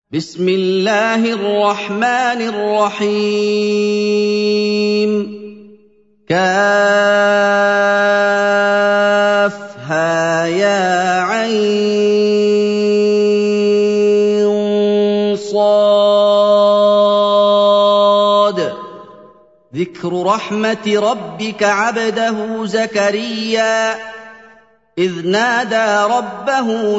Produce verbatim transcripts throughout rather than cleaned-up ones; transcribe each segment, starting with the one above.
بسم الله الرحمن الرحيم كافها يا عين صاد ذكر رحمة ربك عبده زكريا إذ نادى ربه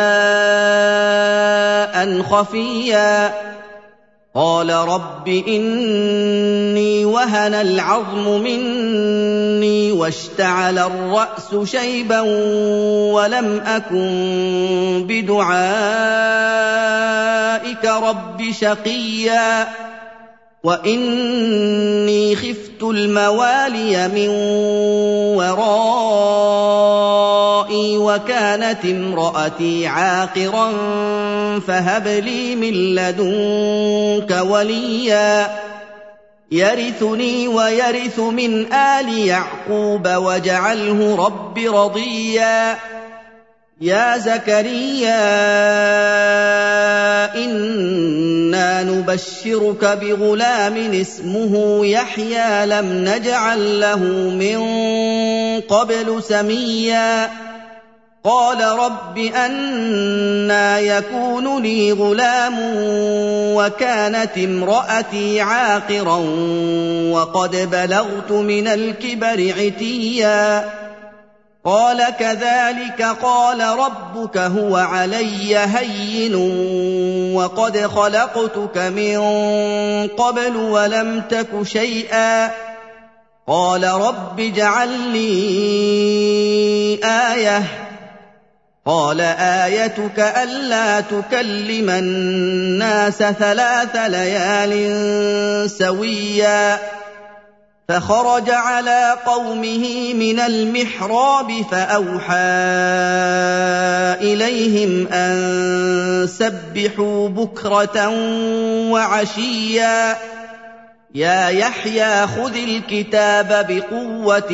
نداء خفيا قال رب إني وهن العظم مني واشتعل الرأس شيبا ولم أكن بدعائك رب شقيا وإني خفت الموالي من ورائي وكانت امرأتي عاقرا فهب لي من لدنك وليا يرثني ويرث من آل يعقوب واجعله رب رضيا يا زكريا إنا نبشرك بغلام اسمه يحيى لم نجعل له من قبل سميا قال رب أنى يكون لي غلام وكانت امرأتي عاقرا وقد بلغت من الكبر عتيا قال كذلك قال ربك هو علي هين وقد خلقتك من قبل ولم تك شيئا قال رب اجعل لي آية قال آيتك ألا تكلم الناس ثلاث ليال سويا فخرج على قومه من المحراب فأوحى إليهم أن سبحوا بكرة وعشيا يا يحيى خذ الكتاب بقوة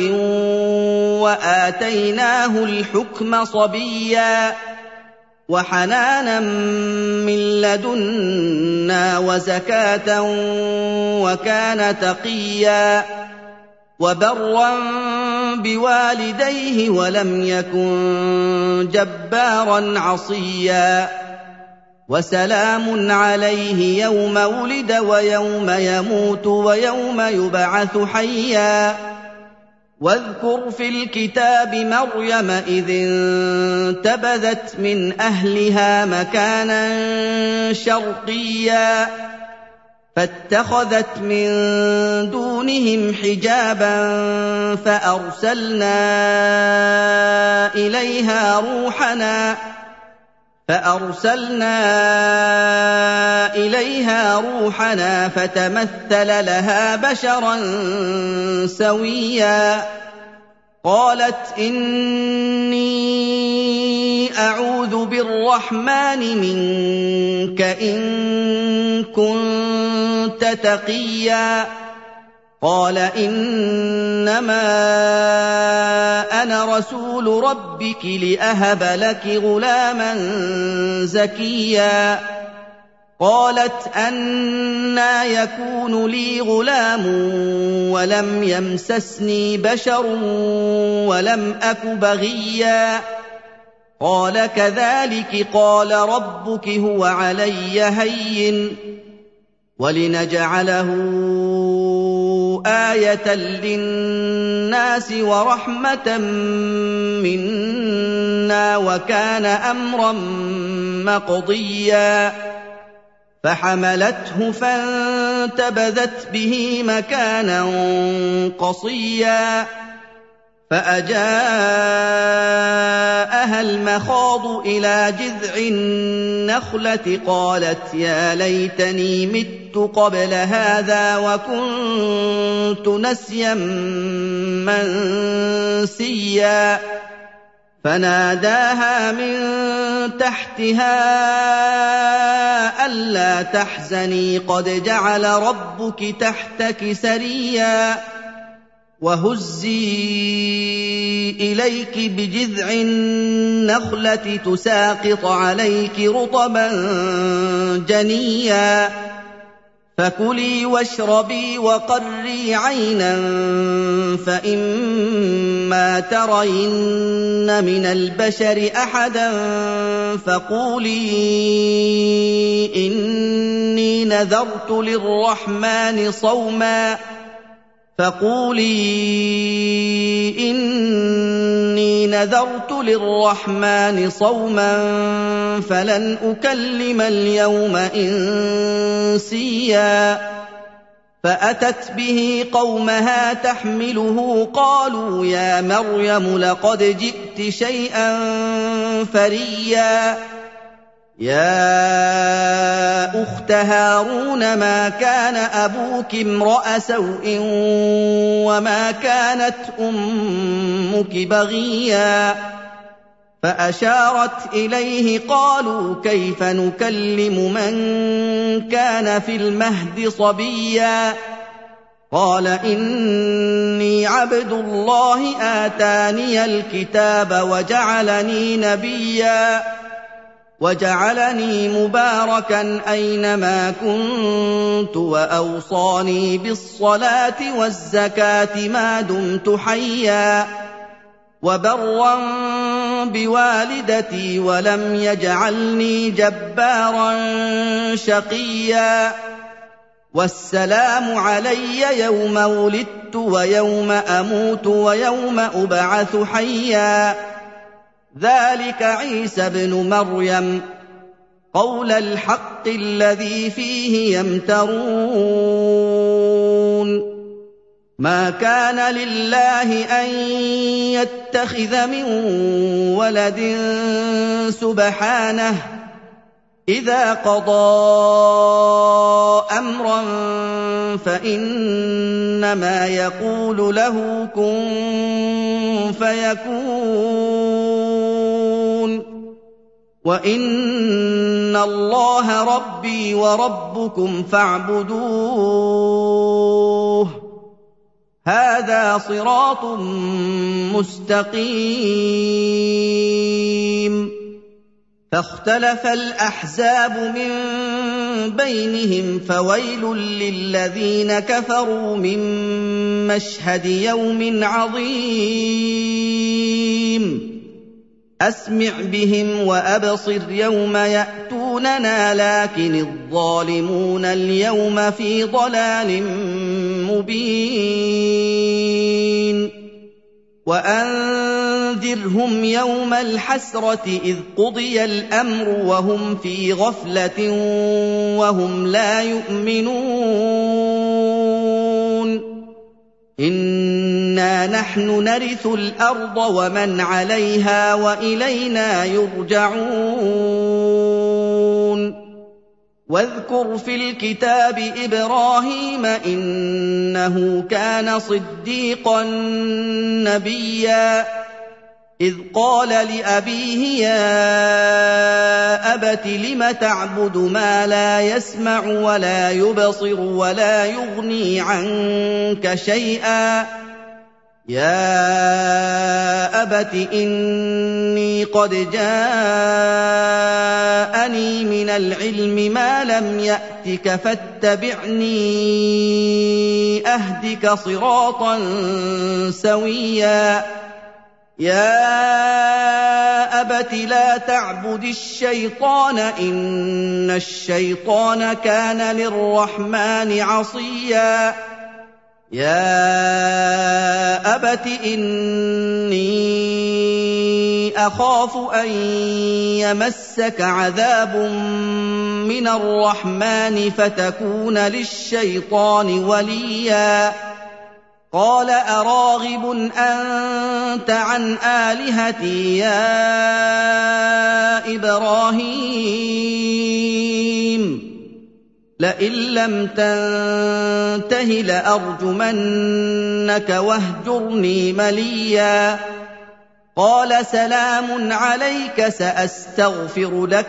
وآتيناه الحكم صبيا وحنانا من لدنا وزكاة وكان تقيا وبرا بوالديه ولم يكن جبارا عصيا وسلام عليه يوم ولد ويوم يموت ويوم يبعث حيا واذكر في الكتاب مريم إذ انتبذت من أهلها مكانا شرقيا فاتخذت من دونهم حجابا فأرسلنا إليها روحنا فأرسلنا إليها روحنا فتمثل لها بشرا سويا قالت إني أعوذ بالرحمن منك إن كنت تقيا قال إنما أنا رسول ربك لأهب لك غلاما زكيا قالت أنى يكون لي غلام ولم يمسسني بشر ولم أك بغيا قال كذلك قال ربك هو علي هين ولنجعله آية للناس ورحمة منا وكان أمرا مقضيا فحملته فانتبذت به مكانا قصيا فأجاءها المخاض إلى جذع النخلة قالت يا ليتني مت قبل هذا وكنت نسيا منسيا فناداها من تحتها ألا تحزني قد جعل ربك تحتك سريا وهزي إليك بجذع النخلة تساقط عليك رطبا جنيا فكلي واشربي وقري عينا فإما ترين من البشر أحدا فقولي إني نذرت للرحمن صوما فقولي إني نذرت للرحمن صوما فلن أكلم اليوم إنسيا فأتت به قومها تحمله قالوا يا مريم لقد جئت شيئا فريا يا أخت هارون ما كان أبوك امرأ سوء وما كانت أمك بغيا فأشارت إليه قالوا كيف نكلم من كان في المهد صبيا قال إني عبد الله آتاني الكتاب وجعلني نبيا وجعلني مباركا أينما كنت وأوصاني بالصلاة والزكاة ما دمت حيا وبرا بوالدتي ولم يجعلني جبارا شقيا والسلام علي يوم ولدت ويوم أموت ويوم أبعث حيا ذلك عيسى ابن مريم قول الحق الذي فيه يمترون ما كان لله أن يتخذ من ولد سبحانه إذا قضى أمرا فإنما يقول له كن فيكون وإن الله ربي وربكم فاعبدوه هذا صراط مستقيم فاختلف الأحزاب من بينهم فويل للذين كفروا من مشهد يوم عظيم أسمع بهم وأبصر يوم يأتوننا لكن الظالمون اليوم في ضلال مبين وأنذرهم يوم الحسرة إذ قضي الأمر وهم في غفلة وهم لا يؤمنون إنا نحن نرث الأرض ومن عليها وإلينا يرجعون واذكر في الكتاب إبراهيم إنه كان صديقا نبيا إذ قال لأبيه يا أبت لم تعبد ما لا يسمع ولا يبصر ولا يغني عنك شيئا يا أبت إني قد جاءني من العلم ما لم يأتك فاتبعني أهدك صراطا سويا يا أبت لا تعبد الشيطان إن الشيطان كان للرحمن عصيا يا أبت إني أخاف أن يمسك عذاب من الرحمن فتكون للشيطان وليا قال أراغب أنت عن آلهتي يا إبراهيم لئن لم تنته لأرجمنك واهجرني مليا قال سلام عليك سأستغفر لك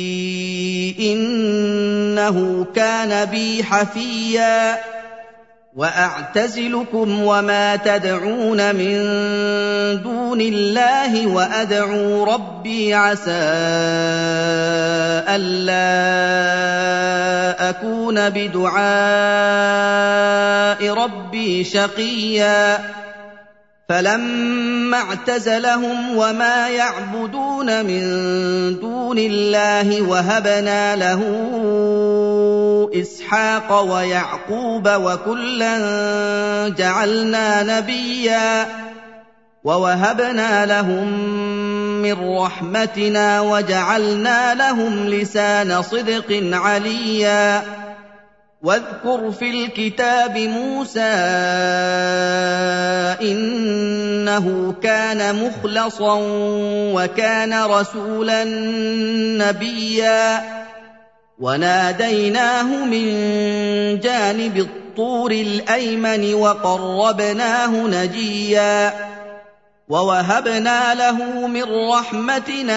ربي إنه كان بي حفيا وأعتزلكم وما تدعون من دون الله وأدعو ربي عسى ألا أكون بدعاء ربي شقيا فلما اعتزلهم وما يعبدون من دون الله وهبنا له إسحاق ويعقوب وكلا جعلنا نبيا ووهبنا لهم من رحمتنا وجعلنا لهم لسان صدق عليا واذكر في الكتاب موسى إنه كان مخلصا وكان رسولا نبيا وناديناه من جانب الطور الأيمن وقربناه نجيا ووهبنا له من رحمتنا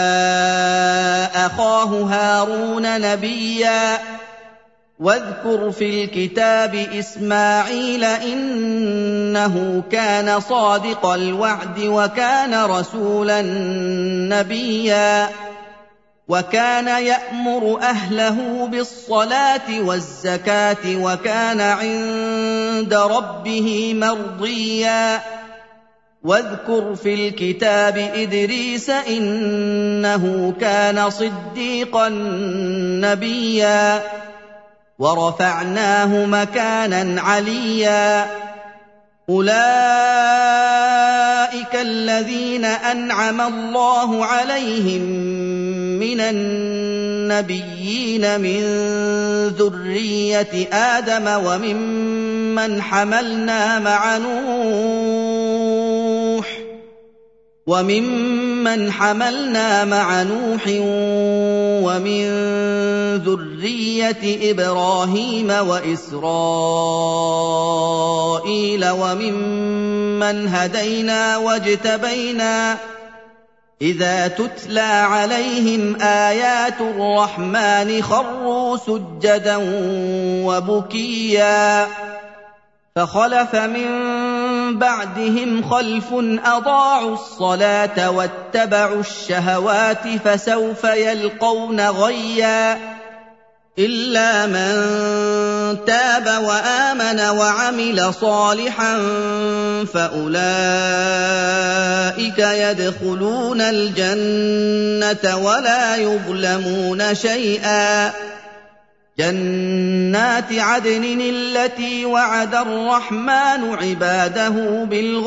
أخاه هارون نبيا واذكر في الكتاب إسماعيل إنه كان صادق الوعد وكان رسولا نبيا وكان يأمر أهله بالصلاة والزكاة وكان عند ربه مرضيا واذكر في الكتاب إدريس إنه كان صديقا نبيا ورفعناه مكانا عليا أولئك الذين أنعم الله عليهم من النبيين من ذرية آدم وممن حملنا مع نوح وممن حملنا مع نوح ومن ذرية إبراهيم وإسرائيل وممن هدينا واجتبينا إذا تتلى عليهم آيات الرحمن خروا سجدا وبكيا فخلف من بعدهم خلف أضاعوا الصلاة واتبعوا الشهوات فسوف يلقون غيا إلا من تاب وآمن وعمل صالحا فأولئك يدخلون الجنة ولا يظلمون شيئا جنات عدن التي وعد الرحمن عباده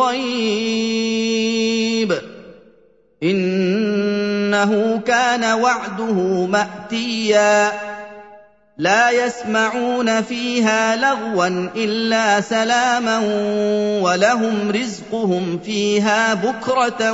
بالغيب إنه كان وعده مأتيا لا يسمعون فيها لغوا إلا سلاما ولهم رزقهم فيها بكرة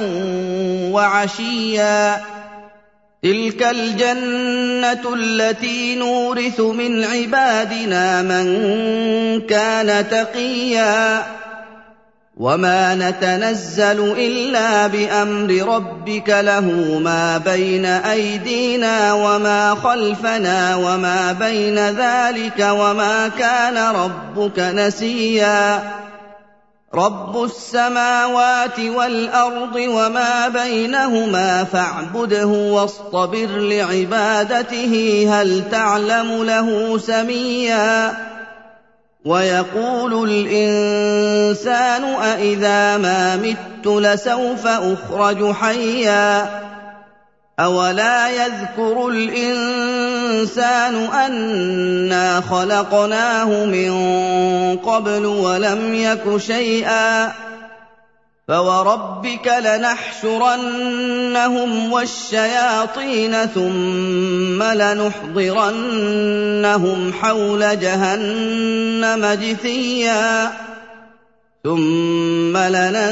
وعشيا تلك الجنة التي نورث من عبادنا من كان تقيا وما نتنزل إلا بأمر ربك له ما بين أيدينا وما خلفنا وما بين ذلك وما كان ربك نسيا رب السماوات والأرض وما بينهما فاعبده واصطبر لعبادته هل تعلم له سميا ويقول الإنسان أإذا ما مت لسوف أخرج حيا أولا يذكر الإنسان أنا خلقناه من قبل ولم يك شيئا فوربك لنحشرنهم والشياطين ثم لنحضرنهم حول جهنم جثيا ثم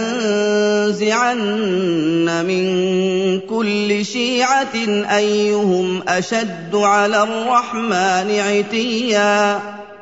لننزعن من كل شيعة أيهم أشد على الرحمن عتيا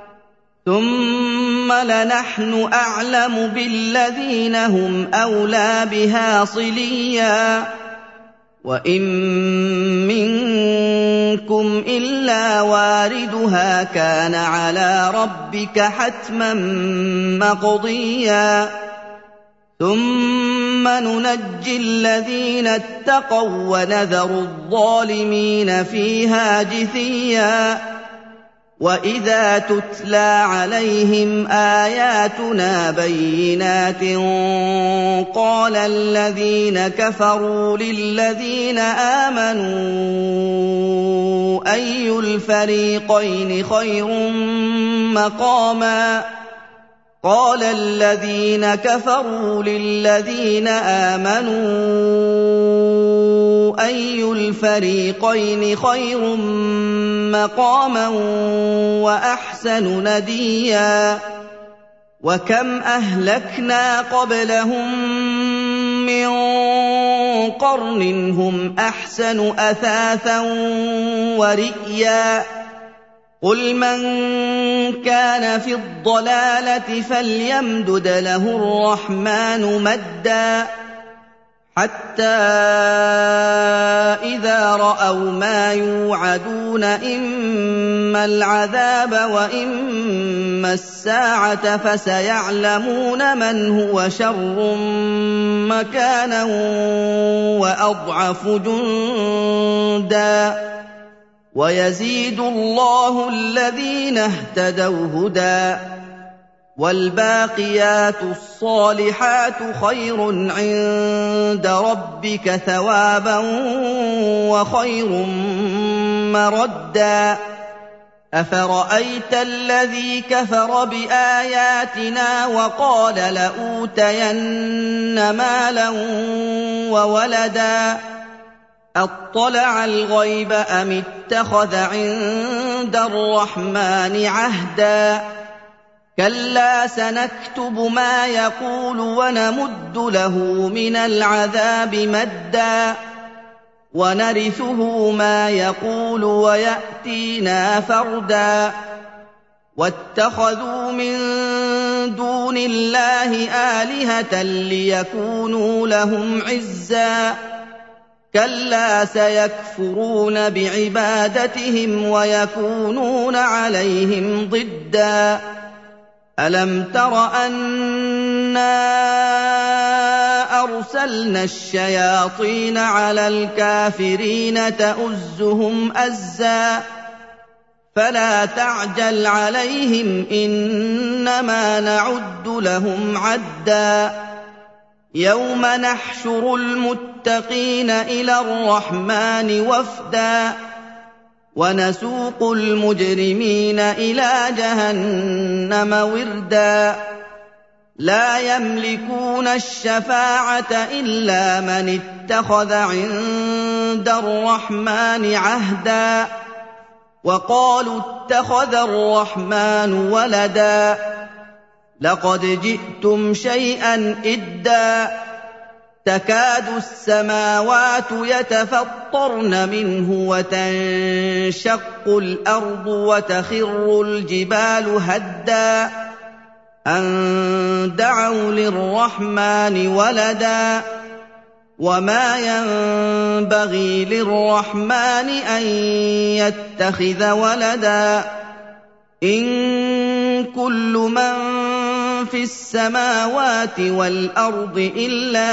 ثم لنحن أعلم بالذين هم أولى بها صليا وإن منكم مِّنكُمْ إِلَّا وَارِدُهَا كَانَ عَلَىٰ رَبِّكَ حَتْمًا مَّقْضِيًّا ثُمَّ نُنَجِّي الَّذِينَ اتَّقَوا وَّنَذَرُ الظَّالِمِينَ فِيهَا جِثِيًّا وَإِذَا تُتْلَىٰ عَلَيْهِمْ آيَاتُنَا بَيِّنَاتٍ قَالَ الَّذِينَ كَفَرُوا لِلَّذِينَ آمَنُوا أَيُّ الْفَرِيقَيْنِ خَيْرٌ مَّقَامًا قَالَ الَّذِينَ كَفَرُوا لِلَّذِينَ آمَنُوا أَيُّ الْفَرِيقَيْنِ خَيْرٌ مَّقَامًا وَأَحْسَنُ نَدِيًّا وَكَمْ أَهْلَكْنَا قَبْلَهُم مِّن قَرْنٍ هُمْ أَحْسَنُ أَثَاثًا وَرِئْيًا قُلْ مَن كَانَ فِي الضَّلَالَةِ فَلْيَمْدُدْ لَهُ الرَّحْمَٰنُ مَدًّا حَتَّىٰ إِذَا رَأَوْا مَا يُوعَدُونَ إِمَّا الْعَذَابَ وَإِمَّا السَّاعَةَ فَسَيَعْلَمُونَ مَنْ هُوَ شَرٌّ مَّكَانًا وَأَضْعَفُ جُندًا وَيَزِيدُ اللَّهُ الَّذِينَ اهْتَدَوْا هُدًى وَالْبَاقِيَاتُ الصَّالِحَاتُ خَيْرٌ عِندَ رَبِّكَ ثَوَابًا وَخَيْرٌ مَّرَدًّا أَفَرَأَيْتَ الَّذِي كَفَرَ بِآيَاتِنَا وَقَالَ لَأُوتَيَنَّ مَالًا وَوَلَدًا أَطَّلَعَ الْغَيْبَ أَمِ اتَّخَذَ عِندَ الرَّحْمَٰنِ عَهْدًا كَلَّا سَنَكْتُبُ مَا يَقُولُ وَنَمُدُّ لَهُ مِنَ الْعَذَابِ مَدًّا وَنَرِثُهُ مَا يَقُولُ وَيَأْتِينَا فَرْدًا وَاتَّخَذُوا مِن دُونِ اللَّهِ آلِهَةً لِّيَكُونُوا لَهُمْ عِزًّا كَلَّا سَيَكْفُرُونَ بِعِبَادَتِهِمْ وَيَكُونُونَ عَلَيْهِمْ ضِدًّا أَلَمْ تَرَ أَنَّا أَرْسَلْنَا الشَّيَاطِينَ عَلَى الْكَافِرِينَ تَؤُزُّهُمْ أَزًّا فَلَا تَعْجَلْ عَلَيْهِمْ إِنَّمَا نَعُدُّ لَهُمْ عَدًّا يَوْمَ نَحْشُرُ الْمُتَّقِينَ إِلَى الرَّحْمَٰنِ وَفْدًا وَنَسُوقُ الْمُجْرِمِينَ إِلَىٰ جَهَنَّمَ وِرْدًا لَّا يَمْلِكُونَ الشَّفَاعَةَ إِلَّا مَنِ اتَّخَذَ عِندَ الرَّحْمَٰنِ عَهْدًا وَقَالُوا اتَّخَذَ الرَّحْمَٰنُ وَلَدًا لَّقَدْ جِئْتُمْ شَيْئًا إِدًّا تَكَادُ السَّمَاوَاتُ يَتَفَطَّرْنَ مِنْهُ وَتَنشَقُّ الْأَرْضُ وَتَخِرُّ الْجِبَالُ هَدًّا أَن دَعَوْا لِلرَّحْمَٰنِ وَلَدًا وَمَا يَنبَغِي لِلرَّحْمَٰنِ أَن يَتَّخِذَ وَلَدًا إِن كُلُّ مَن فِي السَّمَاوَاتِ وَالْأَرْضِ إِلَّا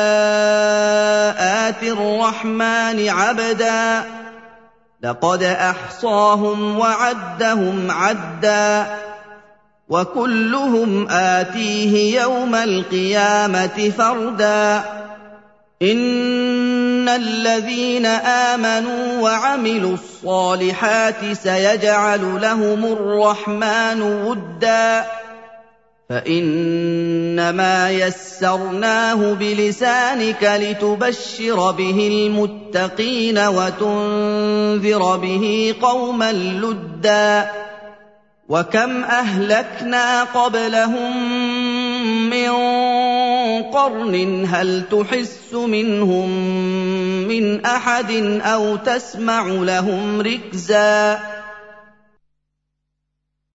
آتِي الرَّحْمَٰنِ عَبْدًا لَّقَدْ أَحْصَاهُمْ وَعَدَّهُمْ عَدًّا وَكُلُّهُمْ آتِيهِ يَوْمَ الْقِيَامَةِ فَرْدًا إِنَّ الَّذِينَ آمَنُوا وَعَمِلُوا الصَّالِحَاتِ سَيَجْعَلُ لَهُمُ الرَّحْمَٰنُ وُدًّا فَإِنَّمَا يَسَّرْنَاهُ بِلِسَانِكَ لِتُبَشِّرَ بِهِ الْمُتَّقِينَ وَتُنذِرَ بِهِ قَوْمًا لُّدًّا وَكَمْ أَهْلَكْنَا قَبْلَهُم مِّن قَرْنٍ هَلْ تُحِسُّ مِنْهُم مِّنْ أَحَدٍ أَوْ تَسْمَعُ لَهُمْ رِكْزًا